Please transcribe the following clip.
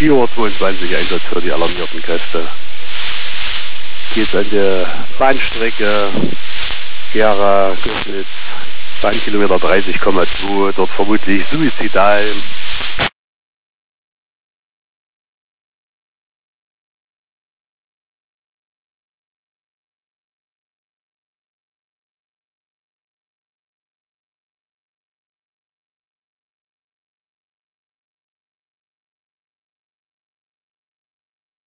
4:22 Uhr Einsatz für die alarmierten Kräfte. Geht an der Bahnstrecke Gera-Gößnitz, Bahnkilometer 30,2, dort vermutlich suizidal.